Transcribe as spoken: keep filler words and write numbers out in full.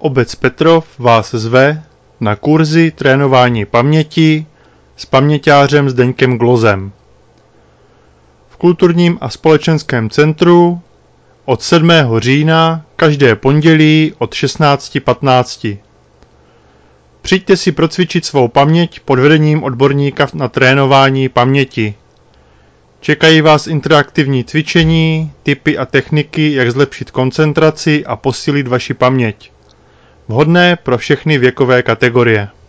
Obec Petrov vás zve na kurzy trénování paměti s paměťářem Zdeňkem Glozem. V kulturním a společenském centru od sedmého října každé pondělí od šestnáct patnáct. Přijďte si procvičit svou paměť pod vedením odborníka na trénování paměti. Čekají vás interaktivní cvičení, tipy a techniky, jak zlepšit koncentraci a posílit vaši paměť. Vhodné pro všechny věkové kategorie.